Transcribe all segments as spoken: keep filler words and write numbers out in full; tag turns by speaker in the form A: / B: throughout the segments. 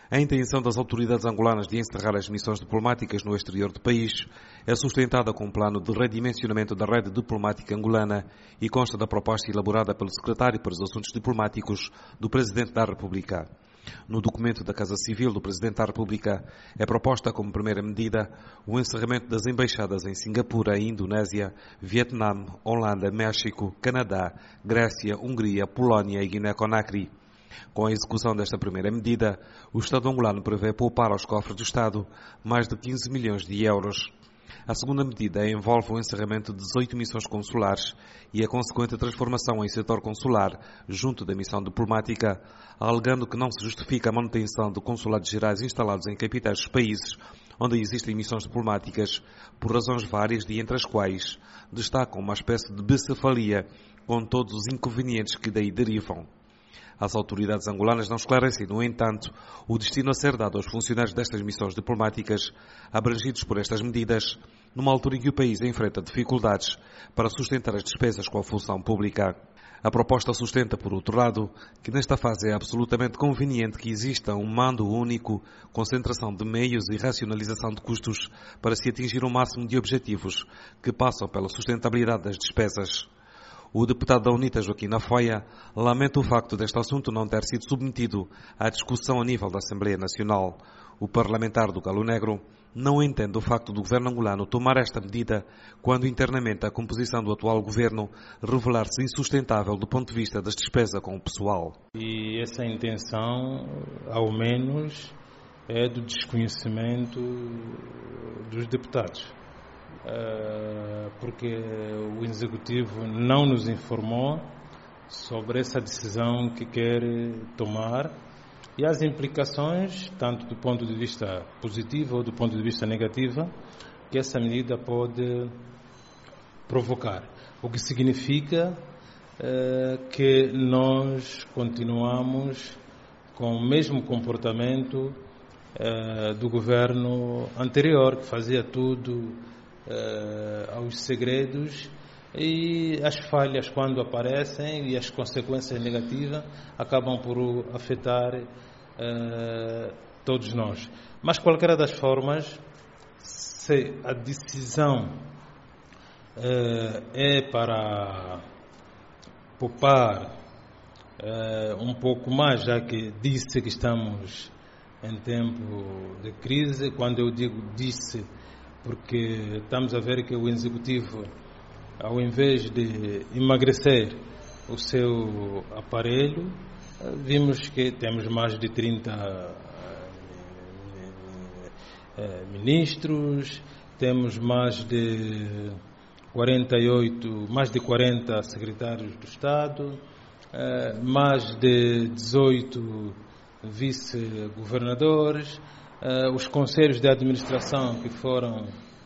A: A intenção das autoridades angolanas de encerrar as missões diplomáticas no exterior do país é sustentada com um plano de redimensionamento da rede diplomática angolana e consta da proposta elaborada pelo secretário para os Assuntos Diplomáticos do Presidente da República. No documento da Casa Civil do Presidente da República é proposta como primeira medida o encerramento das embaixadas em Singapura, Indonésia, Vietnã, Holanda, México, Canadá, Grécia, Hungria, Polónia e Guiné-Conakry. Com a execução desta primeira medida, o Estado angolano prevê poupar aos cofres do Estado mais de quinze milhões de euros. A segunda medida envolve o encerramento de dezoito missões consulares e a consequente transformação em setor consular junto da missão diplomática, alegando que não se justifica a manutenção de consulados gerais instalados em capitais dos países onde existem missões diplomáticas, por razões várias e entre as quais destacam uma espécie de bicefalia com todos os inconvenientes que daí derivam. As autoridades angolanas não esclarecem, no entanto, o destino a ser dado aos funcionários destas missões diplomáticas abrangidos por estas medidas, numa altura em que o país enfrenta dificuldades para sustentar as despesas com a função pública. A proposta sustenta, por outro lado, que nesta fase é absolutamente conveniente que exista um mando único, concentração de meios e racionalização de custos para se atingir o máximo de objetivos que passam pela sustentabilidade das despesas. O deputado da UNITA, Joaquim Afoia, lamenta o facto deste assunto não ter sido submetido à discussão a nível da Assembleia Nacional. O parlamentar do Galo Negro não entende o facto do governo angolano tomar esta medida quando internamente a composição do atual governo revelar-se insustentável do ponto de vista das despesas com o pessoal.
B: E essa intenção, ao menos, é do desconhecimento dos deputados. Porque o Executivo não nos informou sobre essa decisão que quer tomar e as implicações, tanto do ponto de vista positivo ou do ponto de vista negativo, que essa medida pode provocar. O que significa é, que nós continuamos com o mesmo comportamento é, do governo anterior, que fazia tudo Uh, aos segredos, e as falhas, quando aparecem, e as consequências negativas acabam por afetar uh, todos nós. Mas, qualquer das formas, se a decisão uh, é para poupar uh, um pouco mais, já que disse que estamos em tempo de crise, quando eu digo disse, porque estamos a ver que o Executivo, ao invés de emagrecer o seu aparelho, vimos que temos mais de trinta ministros, temos mais de quarenta e oito, mais de quarenta secretários do Estado, mais de dezoito vice-governadores, Uh, os conselhos de administração que foram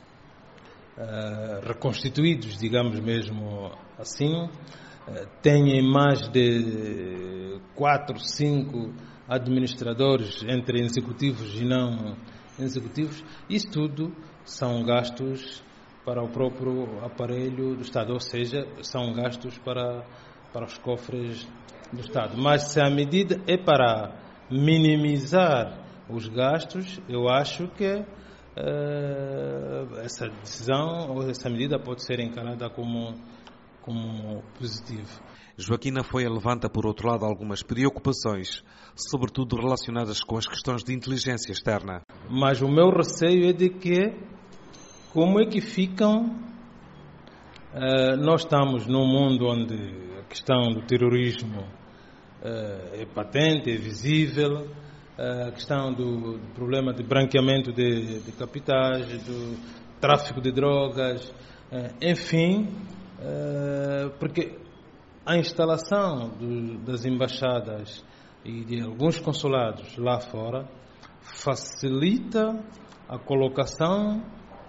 B: uh, reconstituídos, digamos mesmo assim, uh, têm mais de quatro, cinco administradores entre executivos e não executivos. Isso tudo são gastos para o próprio aparelho do Estado, ou seja, são gastos para, para os cofres do Estado. Mas se a medida é para minimizar os gastos, eu acho que uh, essa decisão ou essa medida pode ser encarada como, como positiva.
A: Joaquim Afoia levanta, por outro lado, algumas preocupações, sobretudo relacionadas com as questões de inteligência externa.
B: Mas o meu receio é de que, como é que ficam, uh, nós estamos num mundo onde a questão do terrorismo uh, é patente, é visível, a questão do, do problema de branqueamento de, de capitais, do tráfico de drogas, enfim, porque a instalação do, das embaixadas e de alguns consulados lá fora facilita a colocação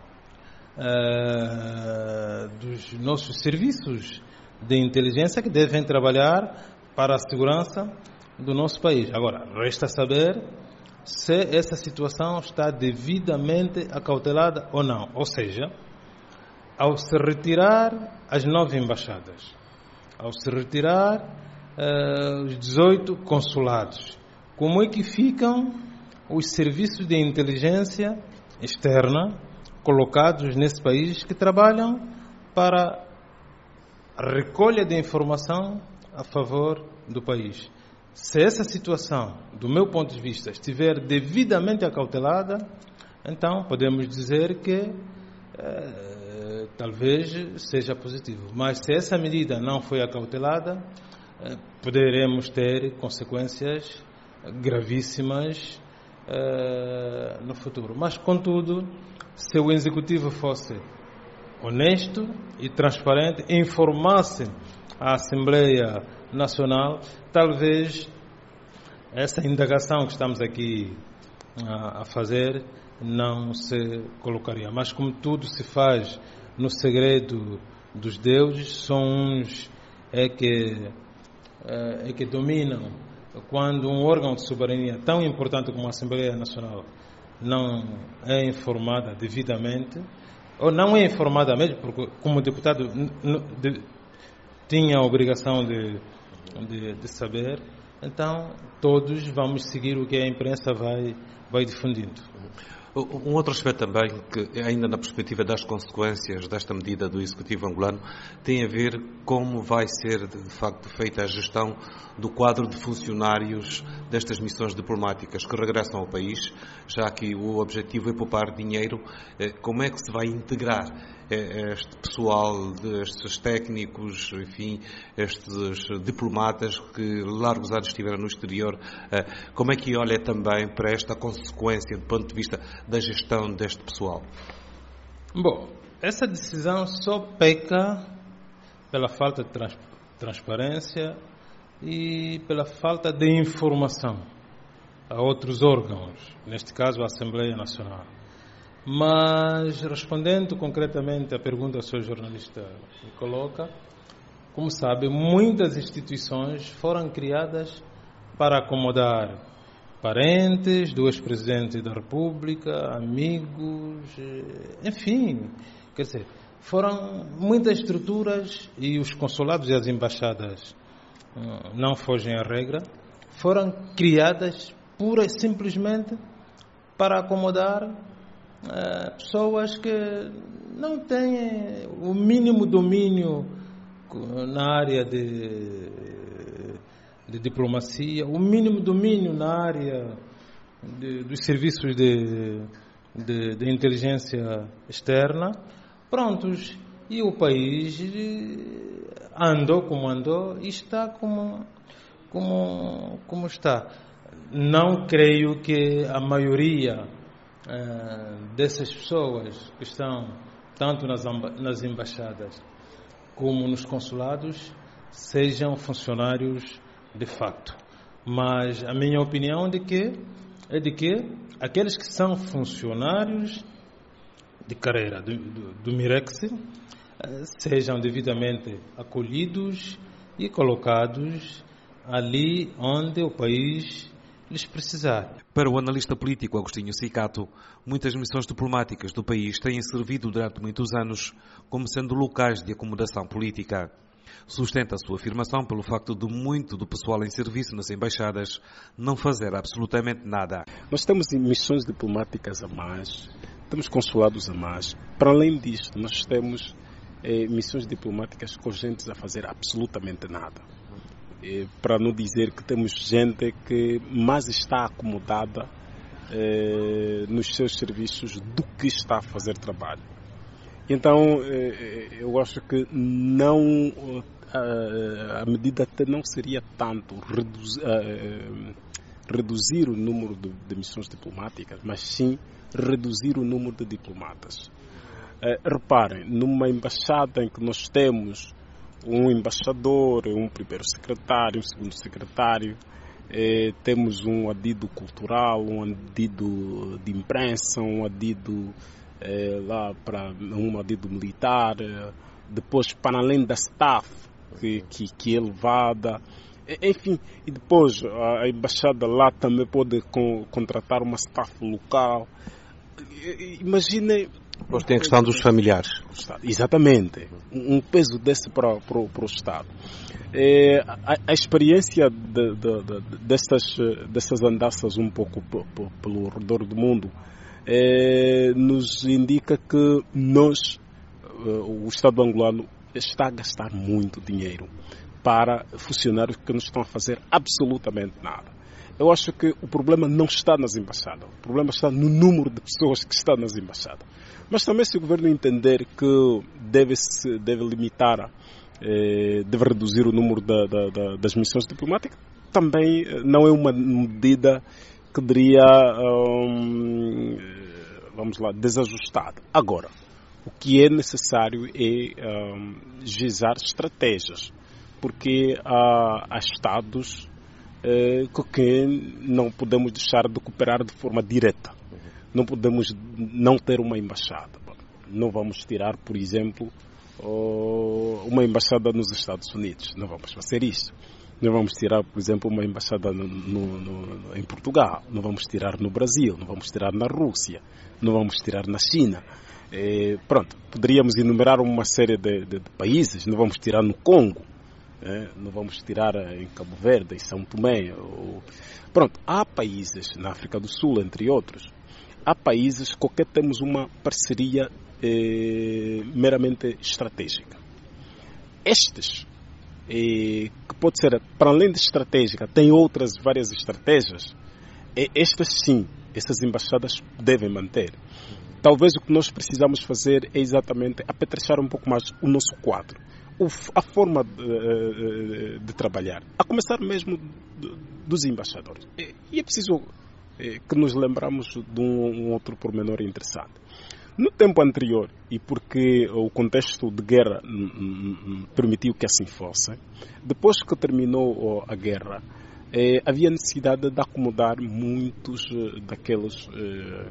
B: dos nossos serviços de inteligência que devem trabalhar para a segurança do nosso país. Agora, resta saber se essa situação está devidamente acautelada ou não. Ou seja, ao se retirar as nove embaixadas, ao se retirar uh, os dezoito consulados, como é que ficam os serviços de inteligência externa colocados nesse país que trabalham para a recolha de informação a favor do país. Se essa situação, do meu ponto de vista, estiver devidamente acautelada, então podemos dizer que eh, talvez seja positivo. Mas se essa medida não foi acautelada, eh, poderemos ter consequências gravíssimas eh, no futuro. Mas, contudo, se o Executivo fosse honesto e transparente, informasse a Assembleia Nacional, talvez essa indagação que estamos aqui a, a fazer não se colocaria. Mas como tudo se faz no segredo dos deuses, só uns é que, é, é que dominam. Quando um órgão de soberania tão importante como a Assembleia Nacional não é informada devidamente, ou não é informada mesmo, porque como deputado n- n- de, tinha a obrigação de, de, de saber, então todos vamos seguir o que a imprensa vai, vai difundindo.
A: Um outro aspecto também, que ainda na perspectiva das consequências desta medida do Executivo angolano, tem a ver como vai ser de facto feita a gestão do quadro de funcionários destas missões diplomáticas que regressam ao país, já que o objetivo é poupar dinheiro. Como é que se vai integrar este pessoal, estes técnicos, enfim, estes diplomatas que largos anos estiveram no exterior? Como é que olha também para esta consequência do ponto de vista da gestão deste pessoal?
B: Bom, essa decisão só peca pela falta de trans- transparência e pela falta de informação a outros órgãos, neste caso a Assembleia Nacional. Mas, respondendo concretamente à pergunta que o senhor jornalista me coloca, como sabe, muitas instituições foram criadas para acomodar parentes do ex-presidente da República, amigos, enfim, quer dizer, foram muitas estruturas, e os consulados e as embaixadas não fogem à regra, foram criadas pura e simplesmente para acomodar uh, pessoas que não têm o mínimo domínio na área de, de diplomacia, o mínimo domínio na área de, dos serviços de, de, de inteligência externa, prontos, e o país andou como andou e está como, como, como está. Não creio que a maioria uh, dessas pessoas que estão tanto nas, nas embaixadas como nos consulados sejam funcionários de facto. Mas a minha opinião é de que, é de que aqueles que são funcionários de carreira do, do, do Mirex uh, sejam devidamente acolhidos e colocados ali onde o país lhes precisar.
A: Para o analista político Agostinho Cicato, muitas missões diplomáticas do país têm servido durante muitos anos como sendo locais de acomodação política. Sustenta a sua afirmação pelo facto de muito do pessoal em serviço nas embaixadas não fazer absolutamente nada.
C: Nós temos missões diplomáticas a mais, temos consulados a mais. Para além disto, nós temos eh, missões diplomáticas com gente a fazer absolutamente nada. Para não dizer que temos gente que mais está acomodada eh, nos seus serviços do que está a fazer trabalho. Então, eh, eu acho que não, a, a medida até não seria tanto reduzir, eh, reduzir o número de, de missões diplomáticas, mas sim reduzir o número de diplomatas. Eh, reparem, numa embaixada em que nós temos um embaixador, um primeiro secretário, um segundo secretário, eh, temos um adido cultural, um adido de imprensa, um adido eh, lá para um adido militar, eh, depois para além da staff que, que, que é levada, enfim, e depois a embaixada lá também pode con, contratar uma staff local. Imagine.
A: Depois tem a questão dos familiares.
C: Exatamente. Um peso desse para, para, para o Estado. É, a, a experiência de, de, de, dessas, dessas andanças um pouco p, p, pelo redor do mundo é, nos indica que nós, o Estado angolano, está a gastar muito dinheiro para funcionários que não estão a fazer absolutamente nada. Eu acho que o problema não está nas embaixadas, o problema está no número de pessoas que estão nas embaixadas. Mas também, se o governo entender que deve, -se, deve limitar, eh, deve reduzir o número da, da, da, das missões diplomáticas, também não é uma medida que diria, hum, vamos lá, desajustada. Agora, o que é necessário é hum, gizar estratégias, porque há, há Estados eh, com quem não podemos deixar de cooperar de forma direta. Não podemos não ter uma embaixada. Não vamos tirar, por exemplo, uma embaixada nos Estados Unidos. Não vamos fazer isso. Não vamos tirar, por exemplo, uma embaixada no, no, no, em Portugal. Não vamos tirar no Brasil. Não vamos tirar na Rússia. Não vamos tirar na China. É, pronto, poderíamos enumerar uma série de, de, de países. Não vamos tirar no Congo. É, não vamos tirar em Cabo Verde, em São Tomé. Ou... Pronto, há países na África do Sul, entre outros. Há países com que temos uma parceria eh, meramente estratégica. Estes, eh, que pode ser, para além de estratégica, tem outras várias estratégias, eh, estas sim, essas embaixadas devem manter. Talvez o que nós precisamos fazer é exatamente apetrechar um pouco mais o nosso quadro, o, a forma de, de trabalhar, a começar mesmo de, dos embaixadores. E é preciso que nos lembramos de um, um outro pormenor interessante. No tempo anterior, e porque o contexto de guerra permitiu que assim fosse, depois que terminou a guerra, eh, havia necessidade de acomodar muitos daqueles eh,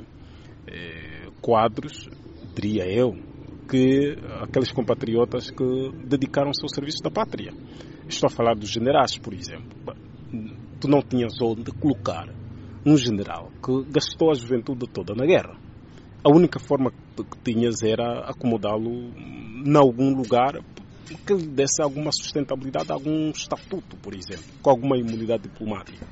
C: eh, quadros, diria eu, que aqueles compatriotas que dedicaram-se ao serviço da pátria. Estou a falar dos generais, por exemplo. Tu não tinhas onde colocar um general que gastou a juventude toda na guerra. A única forma que tinhas era acomodá-lo em algum lugar que lhe desse alguma sustentabilidade, algum estatuto, por exemplo, com alguma imunidade diplomática.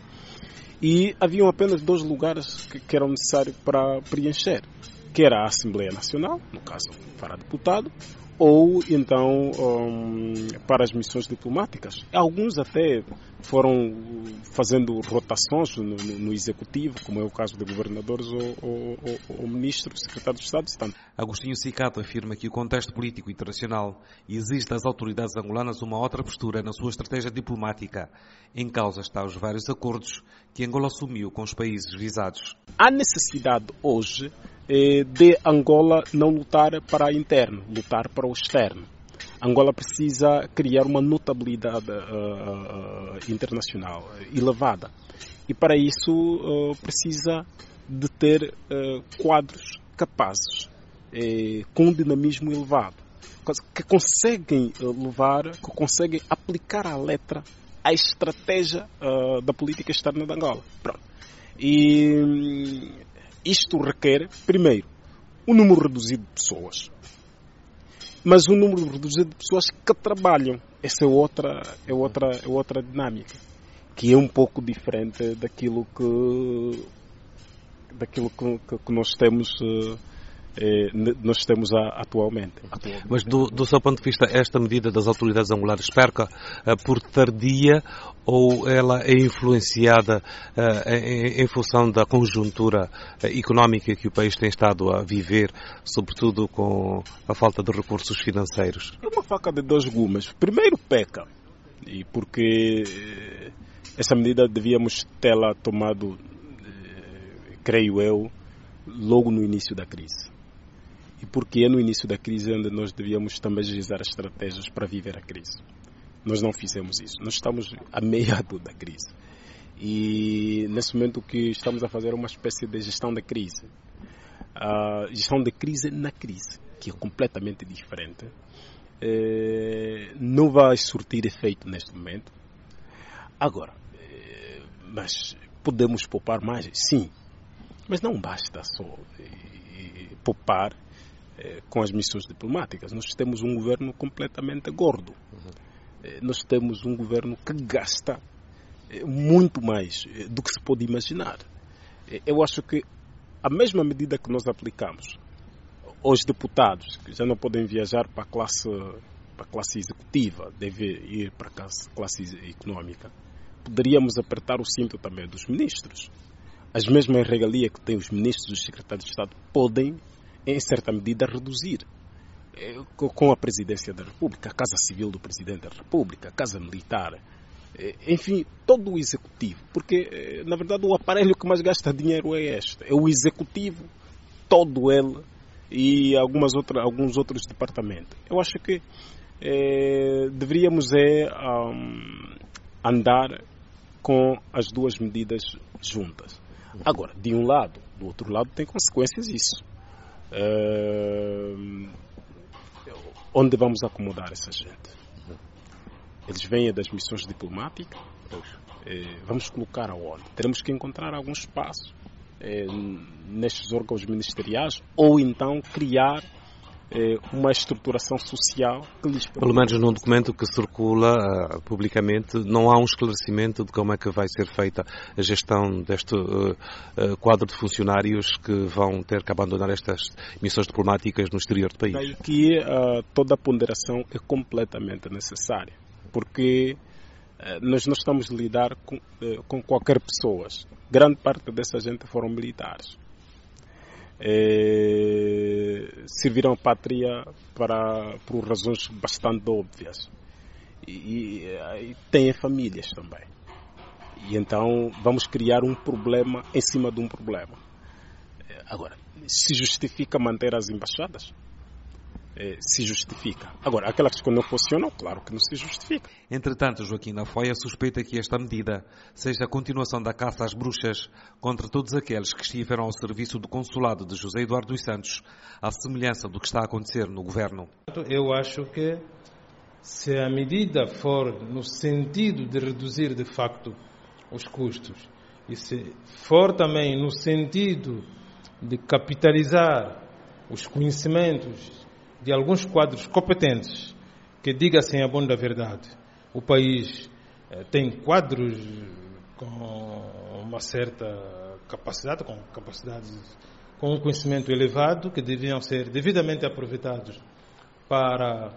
C: E haviam apenas dois lugares que, que eram necessários para preencher, que era a Assembleia Nacional, no caso para deputado, ou então um, para as missões diplomáticas. Alguns até foram fazendo rotações no, no, no executivo, como é o caso de governadores ou, ou, ou, ou ministros, secretários de Estado. Tanto.
A: Agostinho Cicato afirma que o contexto político internacional exige das autoridades angolanas uma outra postura na sua estratégia diplomática. Em causa estão os vários acordos que Angola assumiu com os países visados.
C: Há necessidade hoje de Angola não lutar para o interno, lutar para o externo. Angola precisa criar uma notabilidade uh, uh, internacional elevada e para isso uh, precisa de ter uh, quadros capazes, uh, com um dinamismo elevado, que conseguem levar, que conseguem aplicar à letra a estratégia uh, da política externa de Angola. Pronto. E isto requer, primeiro, um número reduzido de pessoas. Mas um número reduzido de pessoas que trabalham. Essa é outra, é outra, é outra dinâmica. Que é um pouco diferente daquilo que, daquilo que, que, que nós temos, eh, nós temos atualmente. atualmente.
A: Mas do, do seu ponto de vista, esta medida das autoridades angolanas perca eh, por tardia ou ela é influenciada uh, em, em função da conjuntura uh, económica que o país tem estado a viver, sobretudo com a falta de recursos financeiros?
C: É uma faca de dois gumes. Primeiro peca, e porque eh, essa medida devíamos tê-la tomado, eh, creio eu, logo no início da crise. E porque é no início da crise onde nós devíamos também agilizar estratégias para viver a crise. Nós não fizemos isso. Nós estamos a meado da crise. E nesse momento o que estamos a fazer é uma espécie de gestão da crise. A gestão da crise na crise, que é completamente diferente. É, não vai surtir efeito neste momento. Agora, é, mas podemos poupar mais? Sim. Mas não basta só é, poupar é, com as missões diplomáticas. Nós temos um governo completamente gordo. Uhum. nós temos um governo que gasta muito mais do que se pode imaginar. Eu acho que a mesma medida que nós aplicamos aos deputados, que já não podem viajar para a classe, para a classe executiva, devem ir para a classe, classe econômica, poderíamos apertar o cinto também dos ministros. As mesmas regalias que têm os ministros e os secretários de Estado podem, em certa medida, reduzir. Com a Presidência da República, a Casa Civil do Presidente da República, a Casa Militar, enfim, todo o Executivo. Porque, na verdade, o aparelho que mais gasta dinheiro é este. É o Executivo, todo ele, e algumas outra, alguns outros departamentos. Eu acho que eh, deveríamos é, um, andar com as duas medidas juntas. Agora, de um lado, do outro lado tem consequências isso. Uh, onde vamos acomodar essa gente? Eles vêm das missões diplomáticas, eh, vamos colocar aonde? Teremos que encontrar algum espaço eh, nestes órgãos ministeriais ou então criar eh, uma estruturação social que lhes permita.
A: Pelo menos num documento que circula uh, publicamente, não há um esclarecimento de como é que vai ser feita a gestão deste uh, uh, quadro de funcionários que vão ter que abandonar estas missões diplomáticas no exterior do país.
C: Daí que uh, toda a ponderação é completamente necessária, porque uh, nós não estamos a lidar com, uh, com qualquer pessoa. Grande parte dessa gente foram militares. É, serviram a pátria para, por razões bastante óbvias e, e, e têm famílias também, e então vamos criar um problema em cima de um problema. Agora, se justifica manter as embaixadas? É, se justifica. Agora, aquelas que não funcionam, claro que não se justifica.
A: Entretanto, Joaquim Nafoia suspeita que esta medida seja a continuação da caça às bruxas contra todos aqueles que estiveram ao serviço do consulado de José Eduardo dos Santos, à semelhança do que está a acontecer no governo.
B: Eu acho que se a medida for no sentido de reduzir de facto os custos e se for também no sentido de capitalizar os conhecimentos de alguns quadros competentes, que diga-se a bom da verdade, o país eh, tem quadros com uma certa capacidade, com capacidades, com um conhecimento elevado, que deviam ser devidamente aproveitados para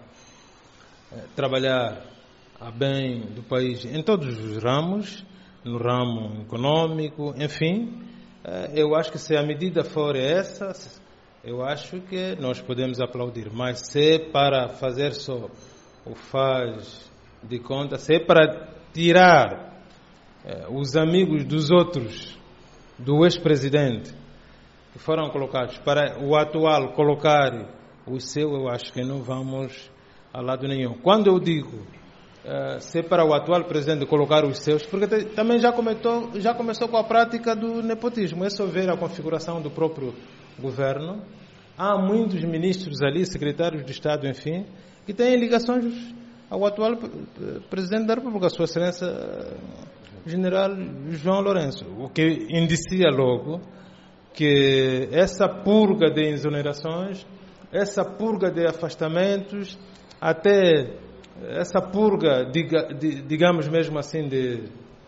B: eh, trabalhar a bem do país em todos os ramos, no ramo econômico, enfim. Eh, eu acho que se a medida for essa, eu acho que nós podemos aplaudir, mas se é para fazer só o faz de conta, se é para tirar eh, os amigos dos outros, do ex-presidente, que foram colocados, para o atual colocar o seu, eu acho que não vamos a lado nenhum. Quando eu digo eh, se é para o atual presidente colocar os seus, porque também já começou, já começou com a prática do nepotismo, é só ver a configuração do próprio governo. Há muitos ministros ali, secretários de Estado, enfim, que têm ligações ao atual Presidente da República, Sua Excelência General João Lourenço, o que indicia logo que essa purga de exonerações, essa purga de afastamentos, até essa purga, digamos mesmo assim, de,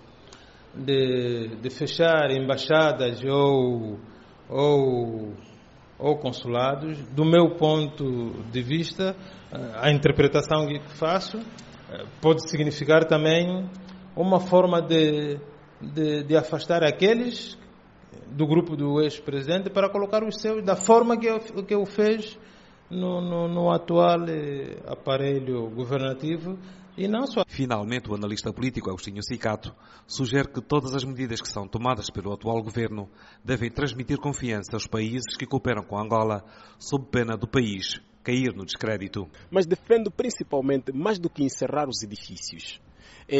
B: de, de fechar embaixadas ou... ou ou consulados, do meu ponto de vista, a interpretação que faço pode significar também uma forma de, de, de afastar aqueles do grupo do ex-presidente para colocar os seus da forma que, que o fez no, no, no atual aparelho governativo. E não só.
A: Finalmente, o analista político Agostinho Cicato sugere que todas as medidas que são tomadas pelo atual governo devem transmitir confiança aos países que cooperam com Angola, sob pena do país cair no descrédito.
C: Mas defendo principalmente, mais do que encerrar os edifícios, é,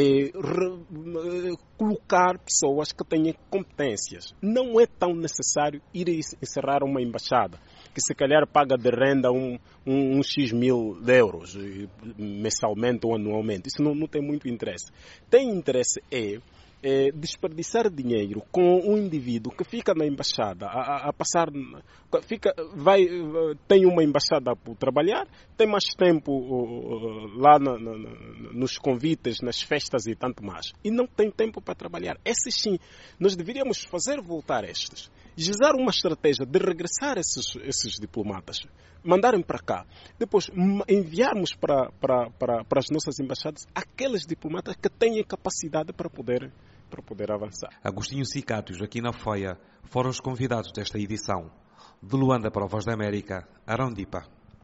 C: re, colocar pessoas que tenham competências. Não é tão necessário ir encerrar uma embaixada, que se calhar paga de renda um, um, um X mil de euros mensalmente ou anualmente. Isso não, não tem muito interesse. Tem interesse é É, desperdiçar dinheiro com um indivíduo que fica na embaixada a, a, a passar, fica, vai, tem uma embaixada por trabalhar, tem mais tempo uh, lá na, na, nos convites, nas festas e tanto mais, e não tem tempo para trabalhar. Esses sim, nós deveríamos fazer voltar estes, usar uma estratégia de regressar esses, esses diplomatas, mandarem para cá, depois enviarmos para, para, para, para as nossas embaixadas aqueles diplomatas que têm capacidade para poder para poder avançar.
A: Agostinho Cicatos, aqui na F O I A, foram os convidados desta edição. De Luanda para a Voz da América, Arão Dipa.